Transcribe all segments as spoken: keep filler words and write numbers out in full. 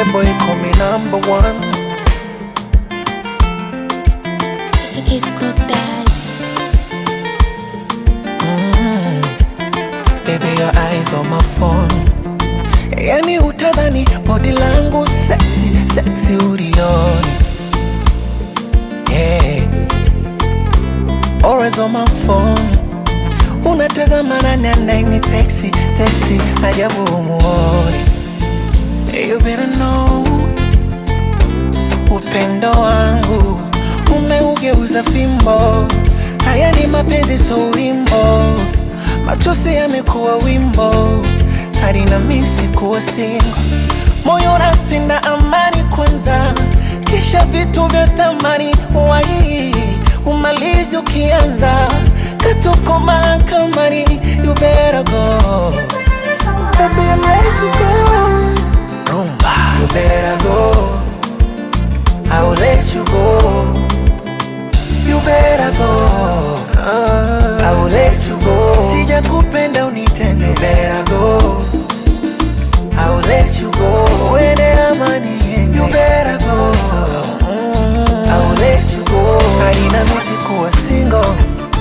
Esconde boy call me number one. It's good dad. mm. Baby your eyes on my phone. Yani utadhani body langu sexy, sexy ulioni. Yeah. Always on my phone. Unatazama nani anaini texi, texi ajabu umuoni. You better know upendo wangu umeugeuza fimbo. Haya ni mapenzi so wimbo, machozi yamekuwa wimbo, hadi na misi kuwa singo. Moyo unapenda amani kwanza, kisha vitu vya thamani wai umalizi ukianza katuko mahakamani. You better go, baby I'm ready to go. Rumba, you better go, I will let you go. You better go, uh, I will let you go. Sija kupenda unitende. You better go, I will let you go. Wene amani, you better go, mm, I will let you go. Haina misi kuwa single.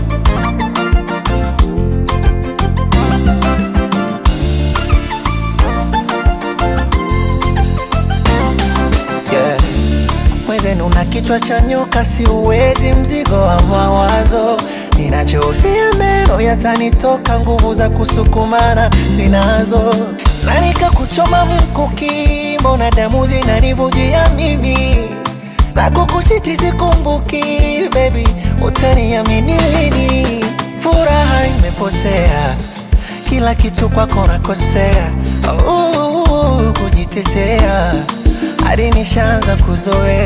Mwezenu na kichwa cha nyoka, si uwezi mzigo wa mawazo. Ninachofia meno yatanitoka, nguvu za kusukumana sinazo. Na nikakuchoma mkuki, mbona damu zinanivujia mimi. Na kukuchiti sikumbuki, baby utaniamini lini. Furaha imepotea, kila kitu kwako nakosea. uh, Kujitetea hadi nishaanza kuzoea.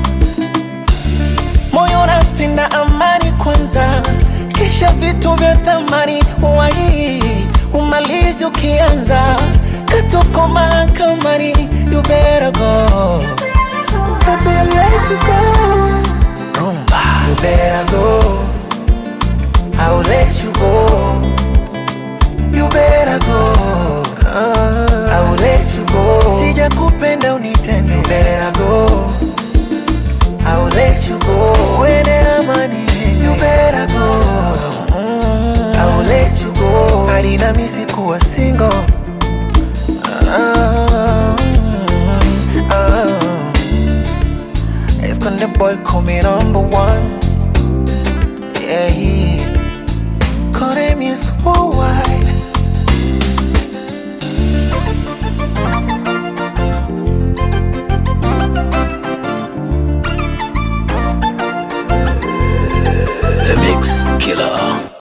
Moyo unapenda amani kwanza, kisha vitu vya thamani wai umalizi ukianza katuko mahakamani. You better go, baby I'm ready to go. Rumba, you better go, I will let you go. You better go, uh, I will let you go. Sija kupenda unitende. You better go, I will let you go. Wene amani, you better go, mm, I will let you go. Hadi na misi kuwa single. uh, uh. Esconde boy call me number one. Yeah, he call him is worldwide. The Mix Killer.